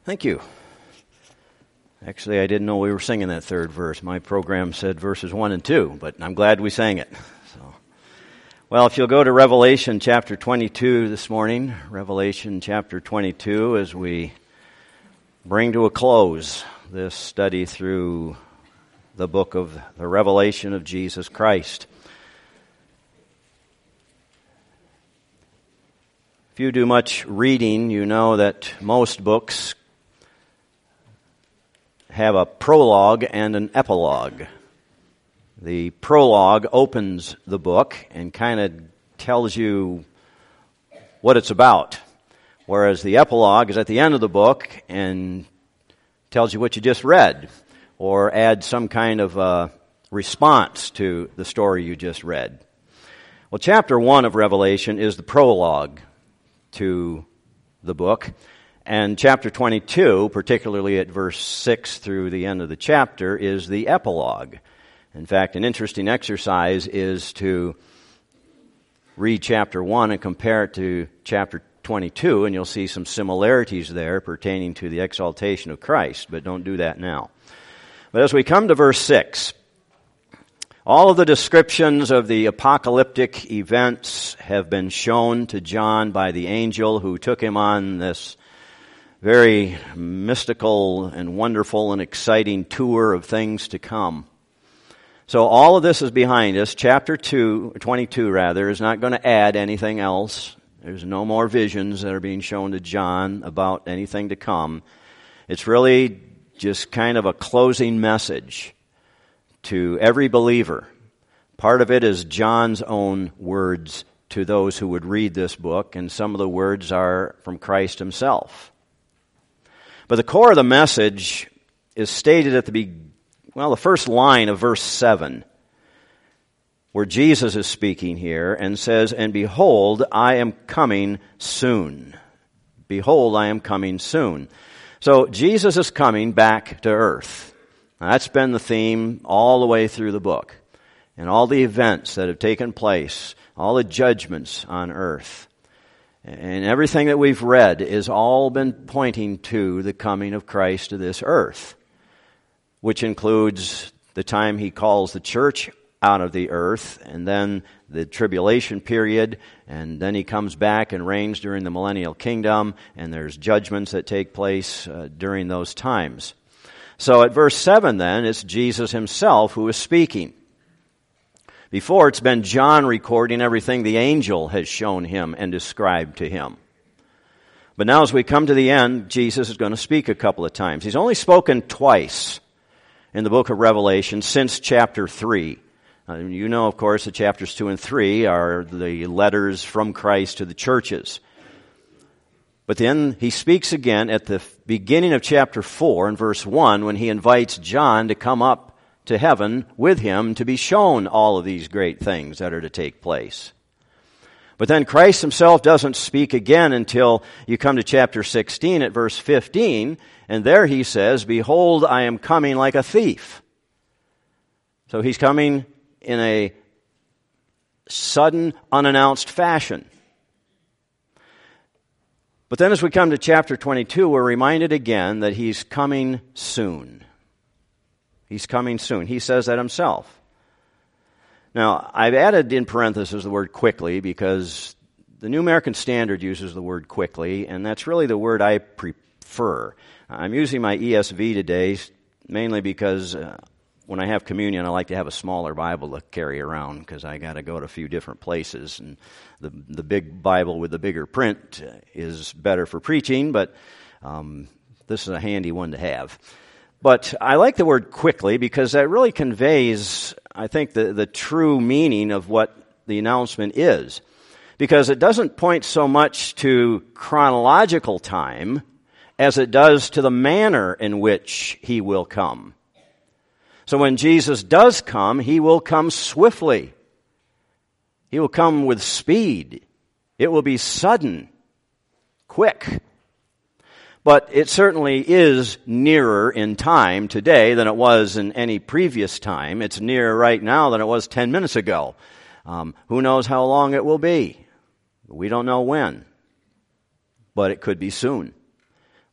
Thank you. Actually, I didn't know we were singing that third verse. My program said verses 1 and 2, but I'm glad we sang it. Well, if you'll go to Revelation chapter 22 this morning, Revelation chapter 22, as we bring to a close this study through the book of the Revelation of Jesus Christ. If you do much reading, you know that most books have a prologue and an epilogue. The prologue opens the book and kind of tells you what it's about, whereas the epilogue is at the end of the book and tells you what you just read, or adds some kind of response to the story you just read. Well, chapter 1 of Revelation is the prologue to the book. And chapter 22, particularly at verse 6 through the end of the chapter, is the epilogue. In fact, an interesting exercise is to read chapter 1 and compare it to chapter 22, and you'll see some similarities there pertaining to the exaltation of Christ, but don't do that now. But as we come to verse 6, all of the descriptions of the apocalyptic events have been shown to John by the angel who took him on this very mystical and wonderful and exciting tour of things to come. So all of this is behind us. Chapter 22 is not going to add anything else. There's no more visions that are being shown to John about anything to come. It's really just kind of a closing message to every believer. Part of it is John's own words to those who would read this book, and some of the words are from Christ himself. But the core of the message is stated at the first line of verse 7, where Jesus is speaking here and says, "And behold, I am coming soon." Behold, I am coming soon. So Jesus is coming back to earth. Now, that's been the theme all the way through the book, and all the events that have taken place, all the judgments on earth. And everything that we've read has all been pointing to the coming of Christ to this earth, which includes the time he calls the church out of the earth, and then the tribulation period, and then he comes back and reigns during the millennial kingdom, and there's judgments that take place during those times. So at verse 7 then, it's Jesus himself who is speaking. Before, it's been John recording everything the angel has shown him and described to him. But now as we come to the end, Jesus is going to speak a couple of times. He's only spoken twice in the book of Revelation since chapter 3. You know, of course, that chapters 2 and 3 are the letters from Christ to the churches. But then he speaks again at the beginning of chapter 4 in verse 1 when he invites John to come up to heaven with him to be shown all of these great things that are to take place. But then Christ himself doesn't speak again until you come to chapter 16 at verse 15, and there he says, "Behold, I am coming like a thief." So he's coming in a sudden, unannounced fashion. But then as we come to chapter 22, we're reminded again that he's coming soon. He's coming soon. He says that himself. Now, I've added in parentheses the word quickly because the New American Standard uses the word quickly, and that's really the word I prefer. I'm using my ESV today mainly because when I have communion, I like to have a smaller Bible to carry around because I got to go to a few different places, and the big Bible with the bigger print is better for preaching, but this is a handy one to have. But I like the word quickly because that really conveys, I think, the true meaning of what the announcement is. Because it doesn't point so much to chronological time as it does to the manner in which he will come. So when Jesus does come, he will come swiftly. He will come with speed. It will be sudden, quick. But it certainly is nearer in time today than it was in any previous time. It's nearer right now than it was 10 minutes ago. Who knows how long it will be? We don't know when. But it could be soon.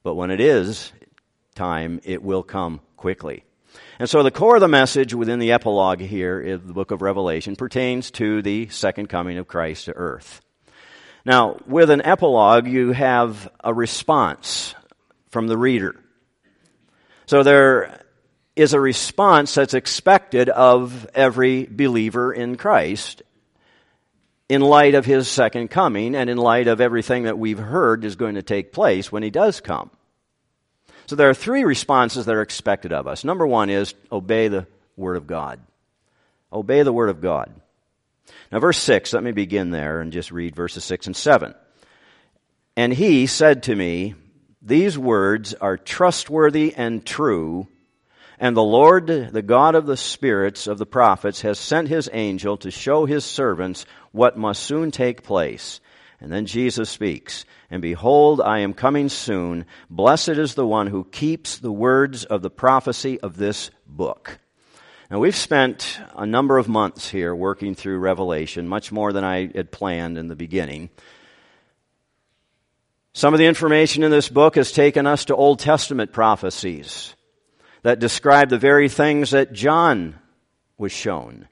But when it is time, it will come quickly. And so the core of the message within the epilogue here in the book of Revelation pertains to the second coming of Christ to earth. Now, with an epilogue, you have a response from the reader. So there is a response that's expected of every believer in Christ in light of his second coming and in light of everything that we've heard is going to take place when he does come. So there are three responses that are expected of us. Number one is obey the Word of God. Obey the Word of God. Now verse 6, let me begin there and just read verses 6 and 7. And he said to me, these words are trustworthy and true, and the Lord, the God of the spirits of the prophets, has sent his angel to show his servants what must soon take place. And then Jesus speaks, and behold, I am coming soon. Blessed is the one who keeps the words of the prophecy of this book. Now, we've spent a number of months here working through Revelation, much more than I had planned in the beginning. Some of the information in this book has taken us to Old Testament prophecies that describe the very things that John was shown.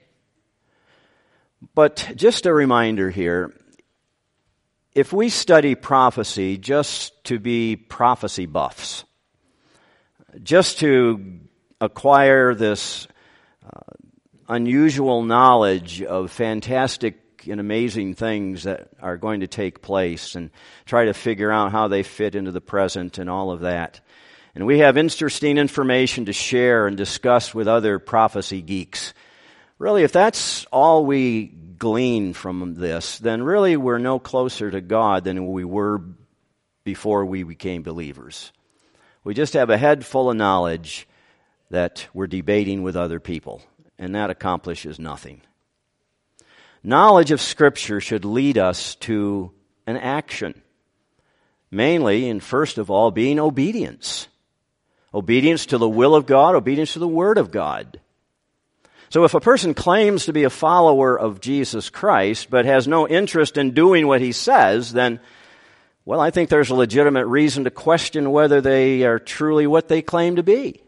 But just a reminder here, if we study prophecy just to be prophecy buffs, just to acquire this unusual knowledge of fantastic and amazing things that are going to take place and try to figure out how they fit into the present and all of that. And we have interesting information to share and discuss with other prophecy geeks. Really, if that's all we glean from this, then really we're no closer to God than we were before we became believers. We just have a head full of knowledge that we're debating with other people, and that accomplishes nothing. Knowledge of Scripture should lead us to an action, mainly and first of all being obedience. Obedience to the will of God, obedience to the Word of God. So if a person claims to be a follower of Jesus Christ but has no interest in doing what he says, then, well, I think there's a legitimate reason to question whether they are truly what they claim to be.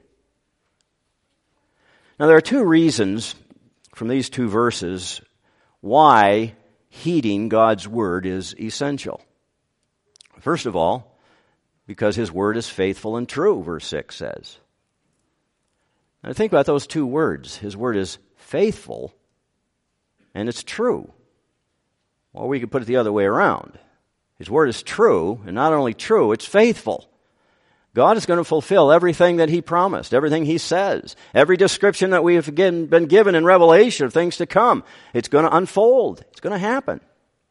Now, there are two reasons from these two verses why heeding God's Word is essential. First of all, because His Word is faithful and true, verse 6 says. Now think about those two words. His Word is faithful and it's true. Or we could put it the other way around. His Word is true, and not only true, it's faithful. God is going to fulfill everything that He promised, everything He says. Every description that we have been given in Revelation of things to come, it's going to unfold. It's going to happen.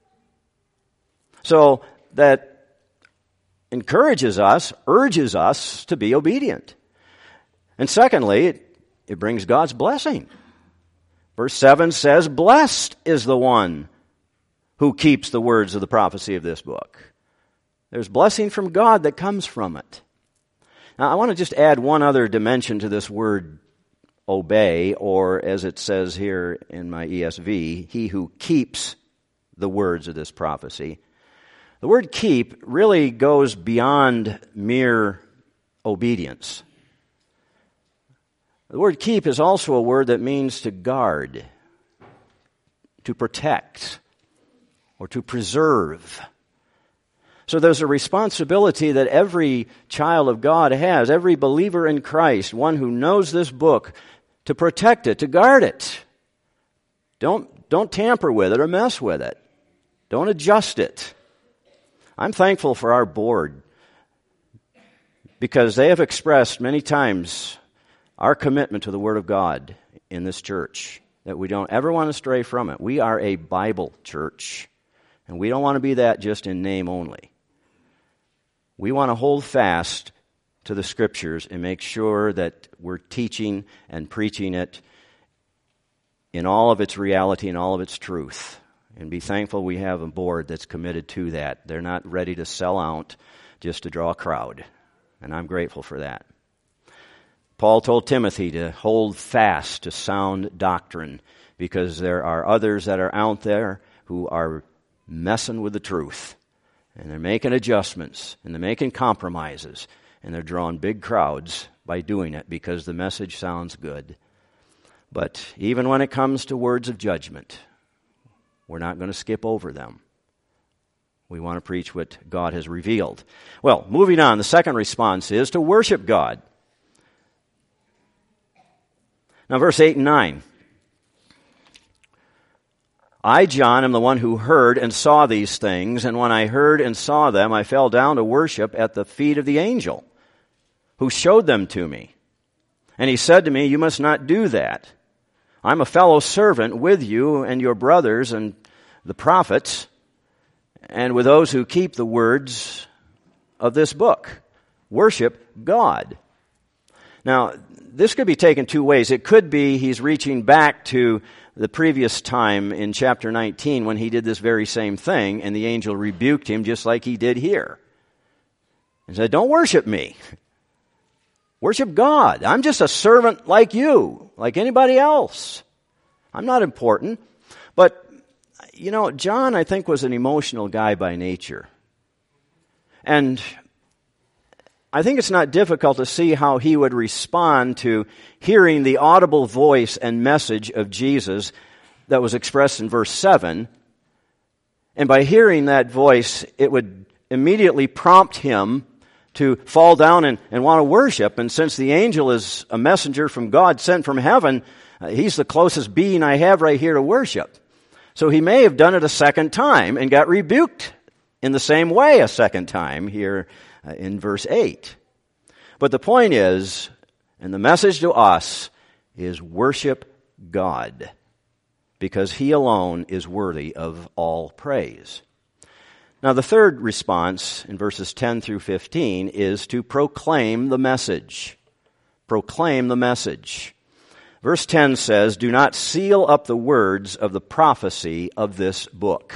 So that encourages us, urges us to be obedient. And secondly, it brings God's blessing. Verse 7 says, blessed is the one who keeps the words of the prophecy of this book. There's blessing from God that comes from it. Now, I want to just add one other dimension to this word obey, or as it says here in my ESV, he who keeps the words of this prophecy. The word keep really goes beyond mere obedience. The word keep is also a word that means to guard, to protect, or to preserve. So there's a responsibility that every child of God has, every believer in Christ, one who knows this book, to protect it, to guard it. Don't tamper with it or mess with it. Don't adjust it. I'm thankful for our board because they have expressed many times our commitment to the Word of God in this church, that we don't ever want to stray from it. We are a Bible church, and we don't want to be that just in name only. We want to hold fast to the Scriptures and make sure that we're teaching and preaching it in all of its reality and all of its truth. And be thankful we have a board that's committed to that. They're not ready to sell out just to draw a crowd. And I'm grateful for that. Paul told Timothy to hold fast to sound doctrine because there are others that are out there who are messing with the truth. And they're making adjustments and they're making compromises. and they're drawing big crowds by doing it because the message sounds good. But even when it comes to words of judgment, we're not going to skip over them. We want to preach what God has revealed. Well, moving on, the second response is to worship God. Now, verse 8 and 9. I, John, am the one who heard and saw these things, and when I heard and saw them, I fell down to worship at the feet of the angel who showed them to me. And he said to me, you must not do that. I'm a fellow servant with you and your brothers and the prophets, and with those who keep the words of this book. Worship God. Now, this could be taken two ways. It could be he's reaching back to the previous time in chapter 19 when he did this very same thing, and the angel rebuked him just like he did here. And said, don't worship me. Worship God. I'm just a servant like you, like anybody else. I'm not important. But, you know, John, I think, was an emotional guy by nature. And I think it's not difficult to see how he would respond to hearing the audible voice and message of Jesus that was expressed in verse 7. And by hearing that voice, it would immediately prompt him to fall down and want to worship. And since the angel is a messenger from God sent from heaven, he's the closest being I have right here to worship. So he may have done it a second time and got rebuked in the same way a second time here in verse 8. But the point is, and the message to us is worship God, because he alone is worthy of all praise. Now the third response in verses 10 through 15 is to proclaim the message. Proclaim the message. Verse 10 says, do not seal up the words of the prophecy of this book.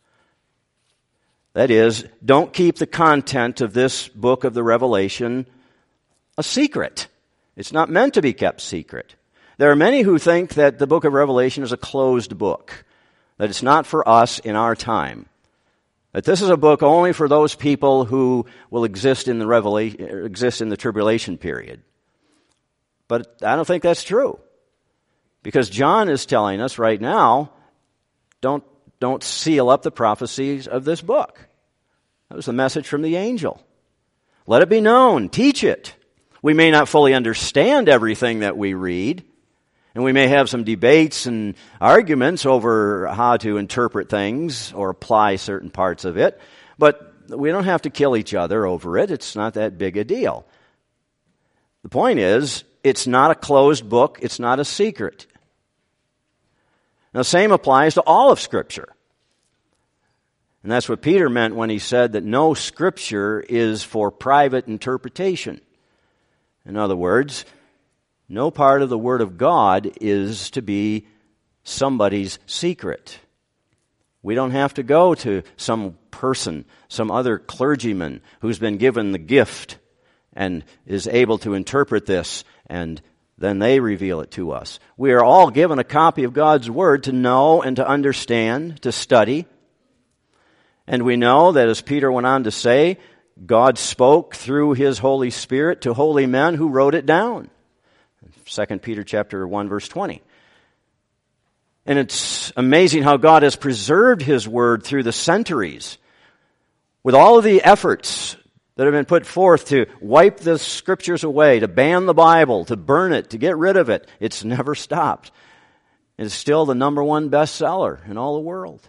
That is, don't keep the content of this book of the Revelation a secret. It's not meant to be kept secret. There are many who think that the book of Revelation is a closed book, that it's not for us in our time, that this is a book only for those people who will exist in the tribulation period. But I don't think that's true, because John is telling us right now, don't seal up the prophecies of this book. That was the message from the angel. Let it be known. Teach it. We may not fully understand everything that we read, and we may have some debates and arguments over how to interpret things or apply certain parts of it, but we don't have to kill each other over it. It's not that big a deal. The point is, it's not a closed book. It's not a secret. Now, the same applies to all of Scripture. And that's what Peter meant when he said that no Scripture is for private interpretation. In other words, no part of the Word of God is to be somebody's secret. We don't have to go to some person, some other clergyman who's been given the gift and is able to interpret this, and then they reveal it to us. We are all given a copy of God's Word to know and to understand, to study. And we know that, as Peter went on to say, God spoke through His Holy Spirit to holy men who wrote it down. 2 Peter chapter 1, verse 20. And it's amazing how God has preserved His Word through the centuries. With all of the efforts that have been put forth to wipe the Scriptures away, to ban the Bible, to burn it, to get rid of it, it's never stopped. It's still the number one bestseller in all the world.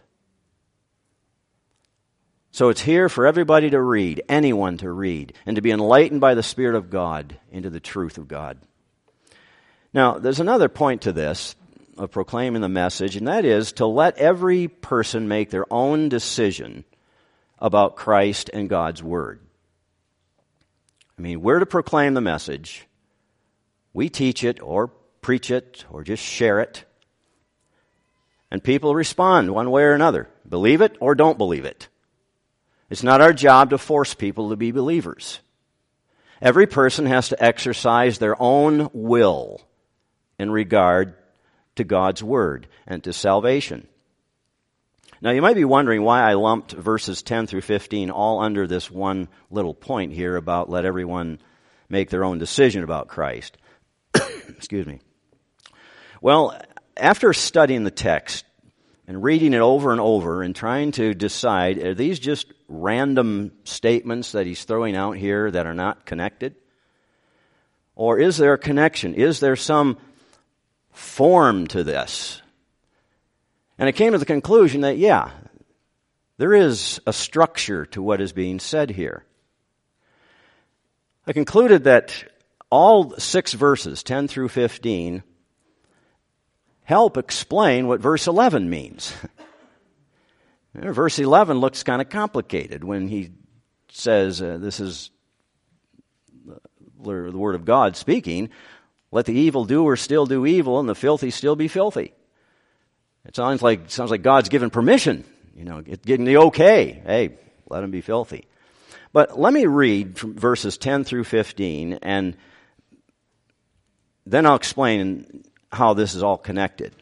So it's here for everybody to read, anyone to read, and to be enlightened by the Spirit of God into the truth of God. Now, there's another point to this of proclaiming the message, and that is to let every person make their own decision about Christ and God's Word. I mean, we're to proclaim the message. We teach it or preach it or just share it. And people respond one way or another. Believe it or don't believe it. It's not our job to force people to be believers. Every person has to exercise their own will in regard to God's Word and to salvation. Now, you might be wondering why I lumped verses 10 through 15 all under this one little point here about let everyone make their own decision about Christ. Excuse me. Well, after studying the text and reading it over and over and trying to decide, are these just random statements that he's throwing out here that are not connected? Or is there a connection? Is there some form to this? And I came to the conclusion that, yeah, there is a structure to what is being said here. I concluded that all 6 verses, 10 through 15, help explain what verse 11 means. Verse 11 looks kind of complicated when he says, this is the word of God speaking, let the evildoer still do evil and the filthy still be filthy. It sounds like God's given permission, getting the okay. Hey, let him be filthy. But let me read from verses 10 through 15, and then I'll explain how this is all connected.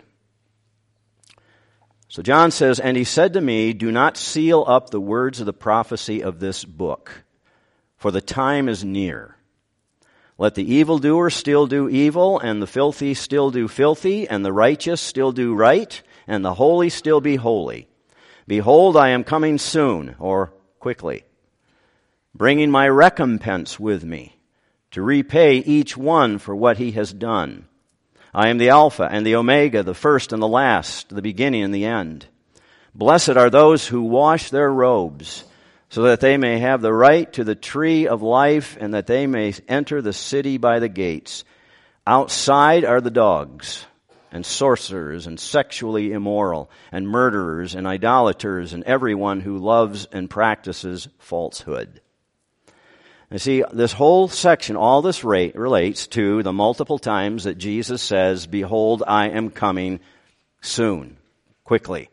So John says, "And he said to me, do not seal up the words of the prophecy of this book, for the time is near. Let the evildoer still do evil, and the filthy still do filthy, and the righteous still do right, and the holy still be holy. Behold, I am coming soon," or quickly, "bringing my recompense with me, to repay each one for what he has done. I am the Alpha and the Omega, the first and the last, the beginning and the end. Blessed are those who wash their robes, so that they may have the right to the tree of life, and that they may enter the city by the gates. Outside are the dogs, and sorcerers, and sexually immoral, and murderers, and idolaters, and everyone who loves and practices falsehood." You see, this whole section, all this relates to the multiple times that Jesus says, "Behold, I am coming soon," quickly.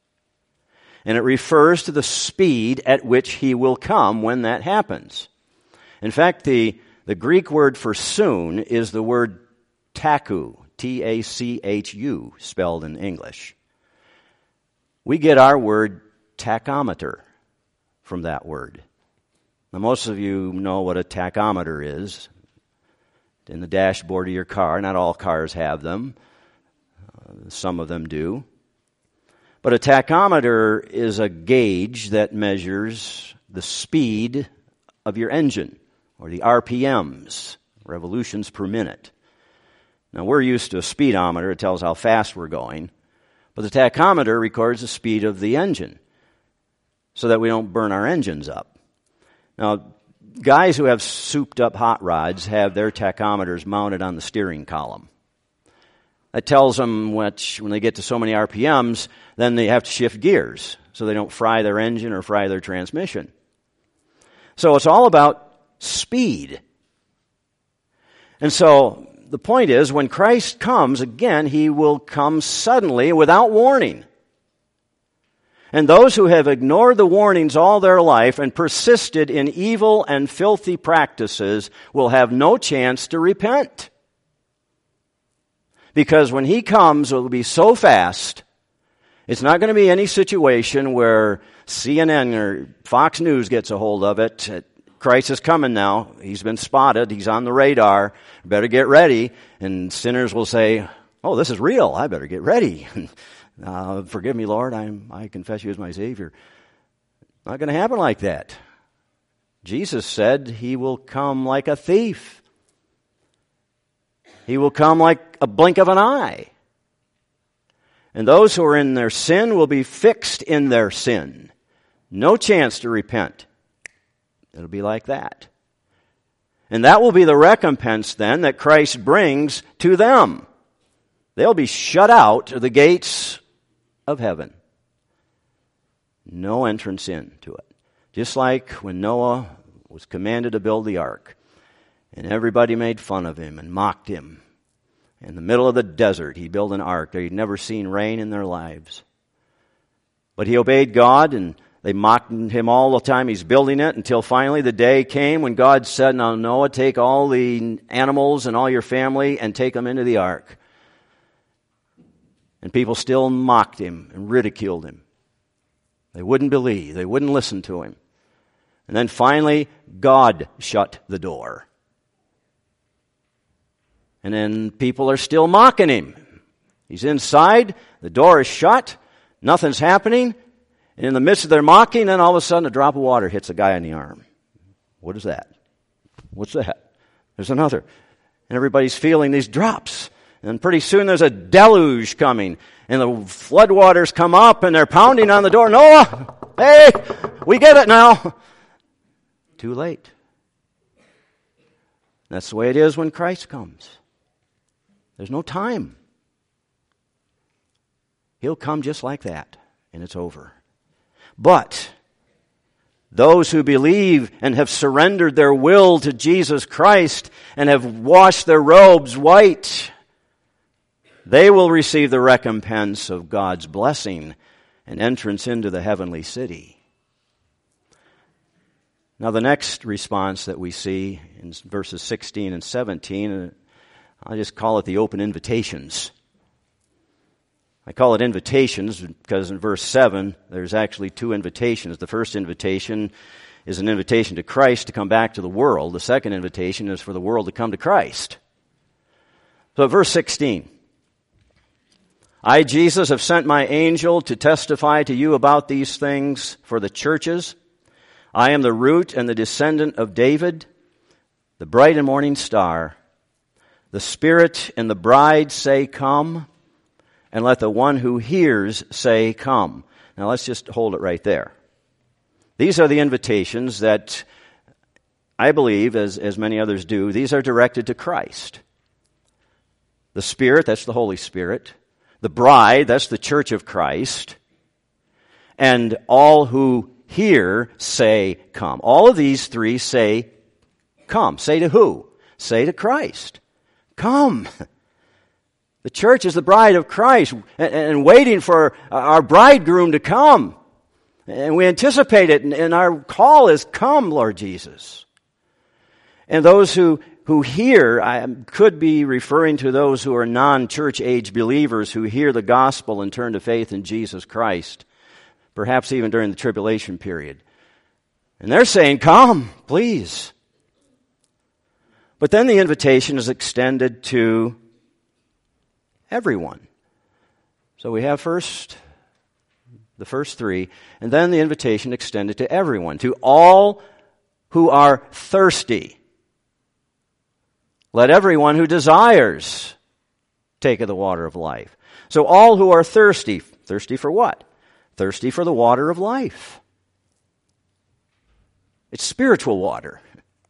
And it refers to the speed at which he will come when that happens. In fact, the Greek word for soon is the word tachu, T-A-C-H-U, spelled in English. We get our word tachometer from that word. Now, most of you know what a tachometer is. In the dashboard of your car, not all cars have them. Some of them do. But a tachometer is a gauge that measures the speed of your engine, or the RPMs, revolutions per minute. Now, we're used to a speedometer. It tells how fast we're going. But the tachometer records the speed of the engine so that we don't burn our engines up. Now, guys who have souped-up hot rods have their tachometers mounted on the steering column. That tells them when they get to so many RPMs, then they have to shift gears so they don't fry their engine or fry their transmission. So it's all about speed. And so the point is, when Christ comes, again, he will come suddenly without warning. And those who have ignored the warnings all their life and persisted in evil and filthy practices will have no chance to repent. Because when he comes, it will be so fast, it's not going to be any situation where CNN or Fox News gets a hold of it. Christ is coming now. He's been spotted. He's on the radar. Better get ready. And sinners will say, "Oh, this is real. I better get ready. Forgive me, Lord. I confess you as my Savior." Not going to happen like that. Jesus said he will come like a thief. He will come like a blink of an eye. And those who are in their sin will be fixed in their sin. No chance to repent. It'll be like that. And that will be the recompense then that Christ brings to them. They'll be shut out of the gates of heaven. No entrance into it. Just like when Noah was commanded to build the ark, and everybody made fun of him and mocked him. In the middle of the desert, he built an ark. They'd never seen rain in their lives. But he obeyed God, and they mocked him all the time he's building it, until finally the day came when God said, "Now, Noah, take all the animals and all your family and take them into the ark." And people still mocked him and ridiculed him. They wouldn't believe. They wouldn't listen to him. And then finally, God shut the door. And then people are still mocking him. He's inside, the door is shut, nothing's happening, and in the midst of their mocking, then all of a sudden a drop of water hits a guy in the arm. What is that? What's that? There's another. And everybody's feeling these drops. And pretty soon there's a deluge coming. And the floodwaters come up and they're pounding on the door. Noah, hey, we get it now. Too late. That's the way it is when Christ comes. There's no time. He'll come just like that, and it's over. But those who believe and have surrendered their will to Jesus Christ and have washed their robes white, they will receive the recompense of God's blessing and entrance into the heavenly city. Now the next response that we see in verses 16 and 17, I just call it the open invitations. I call it invitations because in verse 7, there's actually two invitations. The first invitation is an invitation to Christ to come back to the world. The second invitation is for the world to come to Christ. So verse 16, I, Jesus, have sent my angel to testify to you about these things for the churches. I am the root and the descendant of David, the bright and morning star. The Spirit and the bride say, come, and let the one who hears say, come. Now let's just hold it right there. These are the invitations that I believe, as many others do, these are directed to Christ. The Spirit, that's the Holy Spirit. The bride, that's the church of Christ. And all who hear say, come. All of these three say, come. Say to who? Say to Christ. Come. The church is the bride of Christ and waiting for our bridegroom to come. And we anticipate it, and our call is, come, Lord Jesus. And those who hear, I could be referring to those who are non-church age believers who hear the gospel and turn to faith in Jesus Christ, perhaps even during the tribulation period. And they're saying, come, please. But then the invitation is extended to everyone. So we have the first three, and then the invitation extended to everyone, to all who are thirsty. Let everyone who desires take of the water of life. So all who are thirsty. Thirsty for what? Thirsty for the water of life. It's spiritual water.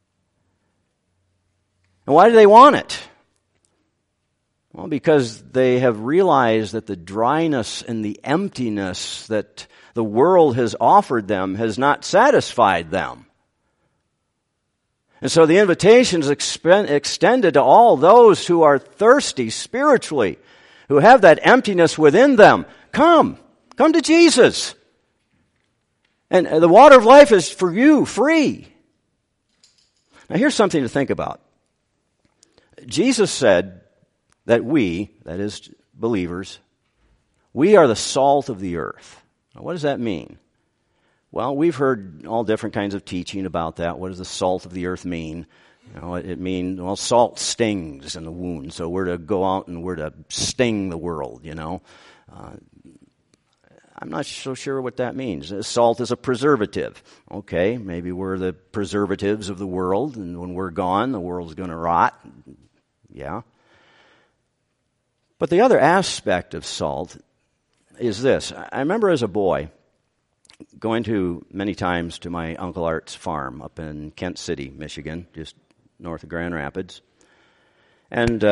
And why do they want it? Well, because they have realized that the dryness and the emptiness that the world has offered them has not satisfied them. And so the invitation is extended to all those who are thirsty spiritually, who have that emptiness within them. Come to Jesus. And the water of life is for you, free. Now here's something to think about. Jesus said that we, that is believers, we are the salt of the earth. Now, what does that mean? Well, we've heard all different kinds of teaching about that. What does the salt of the earth mean? You know, it means, well, salt stings in the wound, so we're to go out and we're to sting the world, you know. I'm not so sure what that means. Salt is a preservative. Okay, maybe we're the preservatives of the world, and when we're gone, the world's going to rot. Yeah. But the other aspect of salt is this. I remember as a boy going many times to my Uncle Art's farm up in Kent City, Michigan, just north of Grand Rapids. And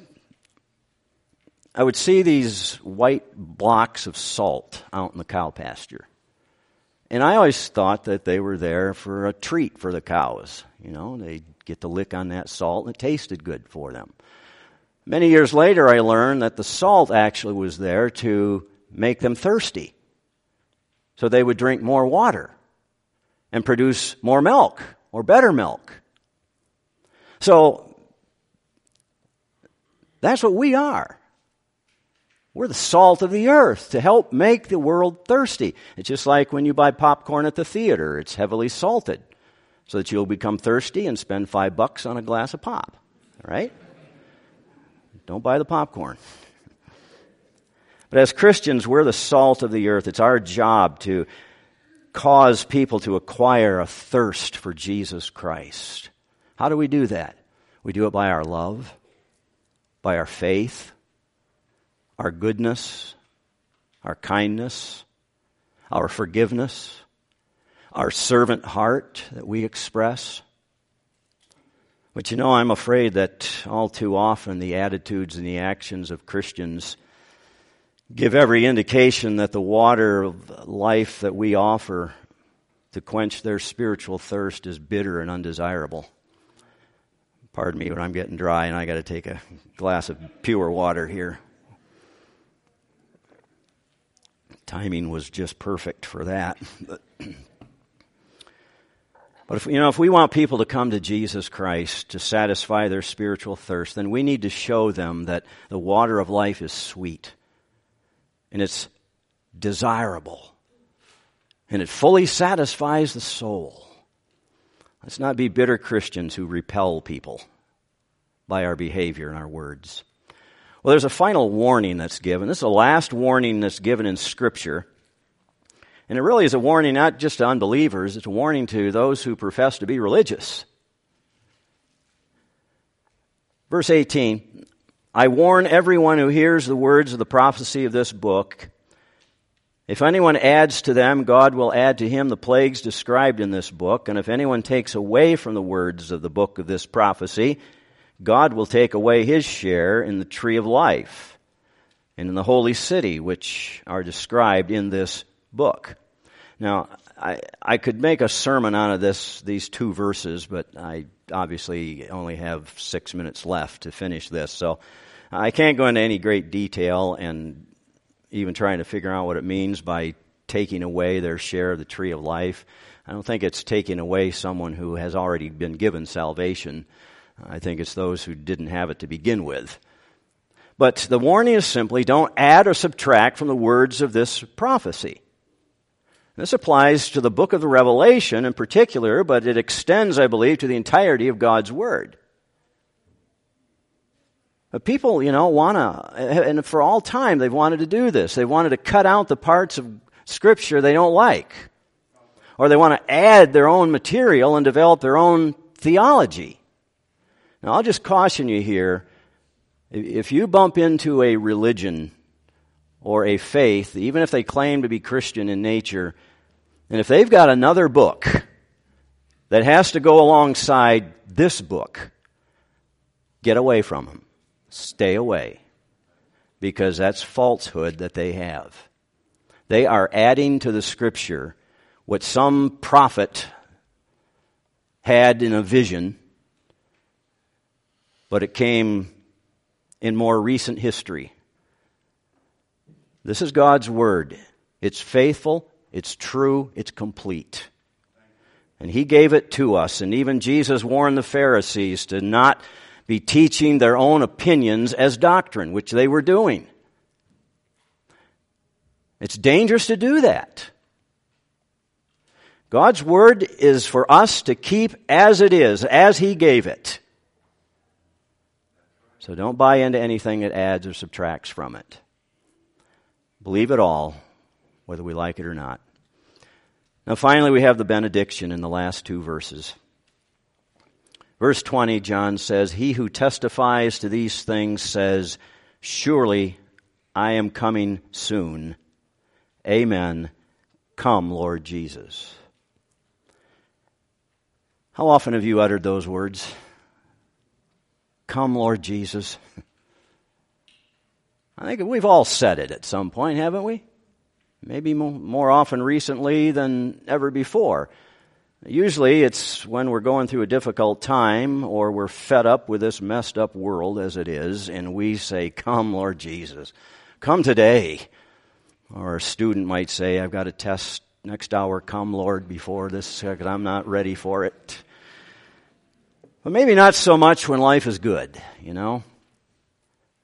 I would see these white blocks of salt out in the cow pasture. And I always thought that they were there for a treat for the cows. You know, they'd get to lick on that salt and it tasted good for them. Many years later, I learned that the salt actually was there to make them thirsty. So they would drink more water and produce more milk or better milk. So that's what we are. We're the salt of the earth to help make the world thirsty. It's just like when you buy popcorn at the theater. It's heavily salted so that you'll become thirsty and spend $5 on a glass of pop. All right? Don't buy the popcorn. But as Christians, we're the salt of the earth. It's our job to cause people to acquire a thirst for Jesus Christ. How do we do that? We do it by our love, by our faith, our goodness, our kindness, our forgiveness, our servant heart that we express. But I'm afraid that all too often the attitudes and the actions of Christians give every indication that the water of life that we offer to quench their spiritual thirst is bitter and undesirable. Pardon me when I'm getting dry and I got to take a glass of pure water here. Timing was just perfect for that. But if we want people to come to Jesus Christ to satisfy their spiritual thirst, then we need to show them that the water of life is sweet and it's desirable and it fully satisfies the soul. Let's not be bitter Christians who repel people by our behavior and our words. Well, there's a final warning that's given. This is the last warning that's given in Scripture. And it really is a warning not just to unbelievers, it's a warning to those who profess to be religious. Verse 18, I warn everyone who hears the words of the prophecy of this book. If anyone adds to them, God will add to him the plagues described in this book. And if anyone takes away from the words of the book of this prophecy, God will take away his share in the tree of life and in the holy city, which are described in this book. Now, I could make a sermon out of these two verses, but I obviously only have 6 minutes left to finish this. So I can't go into any great detail and even trying to figure out what it means by taking away their share of the tree of life. I don't think it's taking away someone who has already been given salvation. I think it's those who didn't have it to begin with. But the warning is simply, don't add or subtract from the words of this prophecy. This applies to the book of the Revelation in particular, but it extends, I believe, to the entirety of God's Word. But people, want to, and for all time they've wanted to do this. They wanted to cut out the parts of Scripture they don't like. Or they want to add their own material and develop their own theology. Now, I'll just caution you here, if you bump into a religion or a faith, even if they claim to be Christian in nature, and if they've got another book that has to go alongside this book, get away from them. Stay away. Because that's falsehood that they have. They are adding to the Scripture what some prophet had in a vision, but it came in more recent history. This is God's Word. It's faithful, it's true, it's complete. And He gave it to us. And even Jesus warned the Pharisees to not be teaching their own opinions as doctrine, which they were doing. It's dangerous to do that. God's Word is for us to keep as it is, as He gave it. So don't buy into anything that adds or subtracts from it. Believe it all, whether we like it or not. Now finally we have the benediction in the last two verses. Verse 20, John says, He who testifies to these things says, Surely I am coming soon. Amen. Come, Lord Jesus. How often have you uttered those words? Come, Lord Jesus. I think we've all said it at some point, haven't we? Maybe more often recently than ever before. Usually it's when we're going through a difficult time or we're fed up with this messed up world as it is, and we say, Come, Lord Jesus. Come today. Or a student might say, I've got a test next hour. Come, Lord, before this, because I'm not ready for it. But maybe not so much when life is good,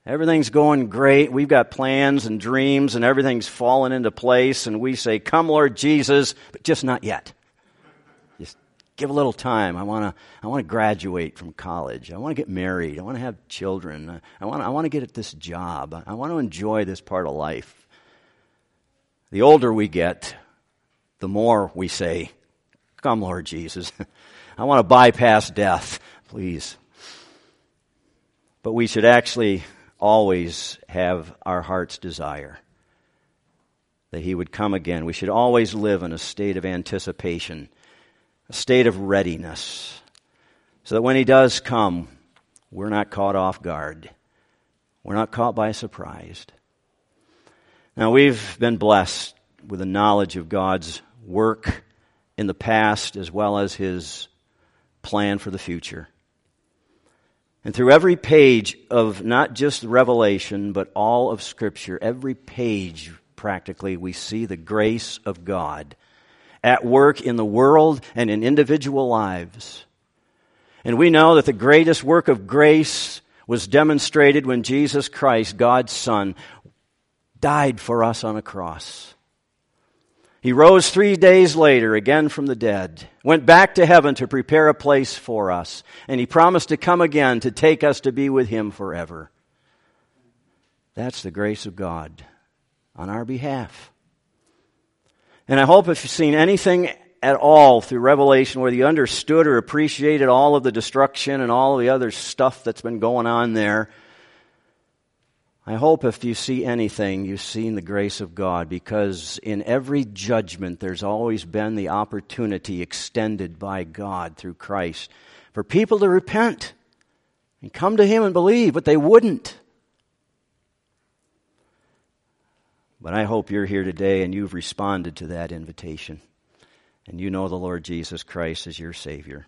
Everything's going great. We've got plans and dreams and everything's fallen into place. And we say, come Lord Jesus, but just not yet. Just give a little time. I want to graduate from college. I want to get married. I want to have children. I want to get at this job. I want to enjoy this part of life. The older we get, the more we say, come Lord Jesus. I want to bypass death, please. But we should actually always have our heart's desire that He would come again. We should always live in a state of anticipation, a state of readiness, so that when He does come, we're not caught off guard. We're not caught by surprise. Now, we've been blessed with the knowledge of God's work in the past as well as His plan for the future. And through every page of not just Revelation, but all of Scripture, every page practically, we see the grace of God at work in the world and in individual lives. And we know that the greatest work of grace was demonstrated when Jesus Christ, God's Son, died for us on a cross. He rose 3 days later, again from the dead, went back to heaven to prepare a place for us, and He promised to come again to take us to be with Him forever. That's the grace of God on our behalf. And I hope if you've seen anything at all through Revelation, whether you understood or appreciated all of the destruction and all of the other stuff that's been going on there, I hope if you see anything, you've seen the grace of God, because in every judgment there's always been the opportunity extended by God through Christ for people to repent and come to Him and believe, but they wouldn't. But I hope you're here today and you've responded to that invitation, and you know the Lord Jesus Christ as your Savior.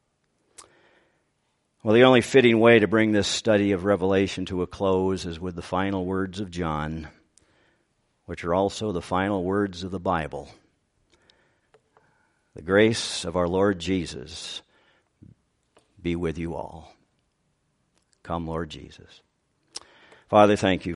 Well, the only fitting way to bring this study of Revelation to a close is with the final words of John, which are also the final words of the Bible. The grace of our Lord Jesus be with you all. Come, Lord Jesus. Father, thank you